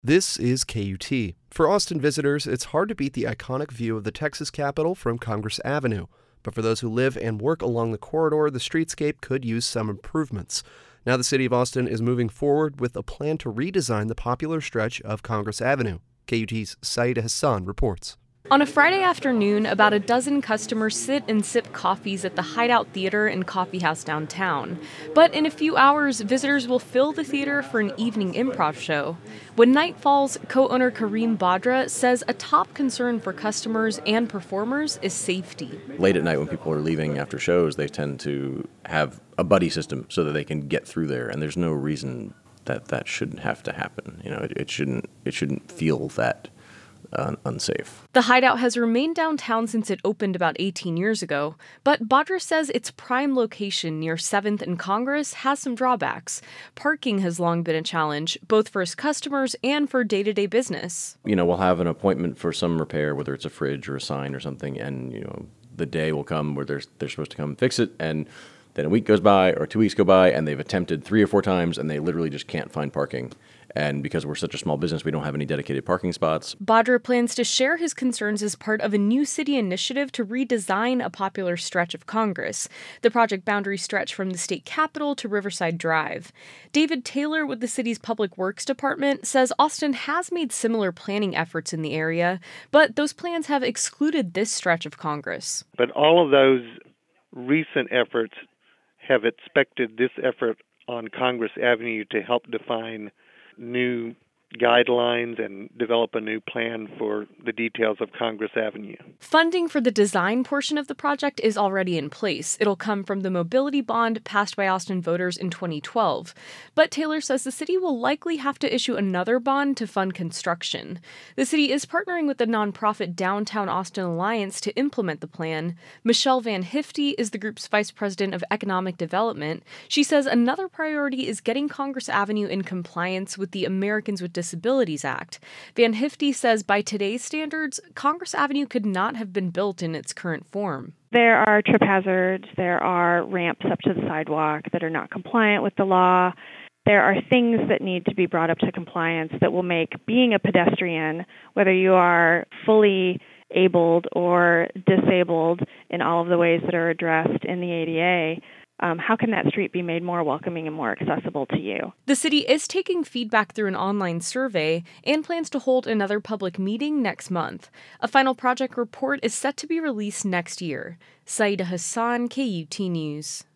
This is KUT. For Austin visitors, it's hard to beat the iconic view of the Texas Capitol from Congress Avenue. But for those who live and work along the corridor, the streetscape could use some improvements. Now the city of Austin is moving forward with a plan to redesign the popular stretch of Congress Avenue. KUT's Saida Hassan reports. On a Friday afternoon, about a dozen customers sit and sip coffees at the Hideout Theater and Coffee House downtown. But in a few hours, visitors will fill the theater for an evening improv show. When night falls, co-owner Kareem Badra says a top concern for customers and performers is safety. Late at night when people are leaving after shows, they tend to have a buddy system so that they can get through there, and there's no reason that shouldn't have to happen. You know, it shouldn't feel that unsafe. The Hideout has remained downtown since it opened about 18 years ago, but Badra says its prime location near 7th and Congress has some drawbacks. Parking has long been a challenge, both for its customers and for day-to-day business. You know, we'll have an appointment for some repair, whether it's a fridge or a sign or something, and, you know, the day will come where they're supposed to come fix it, and then a week goes by or 2 weeks go by, and they've attempted 3 or 4 times, and they literally just can't find parking. And because we're such a small business, we don't have any dedicated parking spots. Badra plans to share his concerns as part of a new city initiative to redesign a popular stretch of Congress. The project boundary stretch from the state capitol to Riverside Drive. David Taylor with the city's Public Works Department says Austin has made similar planning efforts in the area, but those plans have excluded this stretch of Congress. But all of those recent efforts have expected this effort on Congress Avenue to help define new guidelines and develop a new plan for the details of Congress Avenue. Funding for the design portion of the project is already in place. It'll come from the mobility bond passed by Austin voters in 2012. But Taylor says the city will likely have to issue another bond to fund construction. The city is partnering with the nonprofit Downtown Austin Alliance to implement the plan. Michelle Van Hifty is the group's vice president of economic development. She says another priority is getting Congress Avenue in compliance with the Americans with Disabilities Act. Van Hifty says by today's standards, Congress Avenue could not have been built in its current form. There are trip hazards, there are ramps up to the sidewalk that are not compliant with the law. There are things that need to be brought up to compliance that will make being a pedestrian, whether you are fully abled or disabled in all of the ways that are addressed in the ADA, how can that street be made more welcoming and more accessible to you? The city is taking feedback through an online survey and plans to hold another public meeting next month. A final project report is set to be released next year. Saida Hassan, KUT News.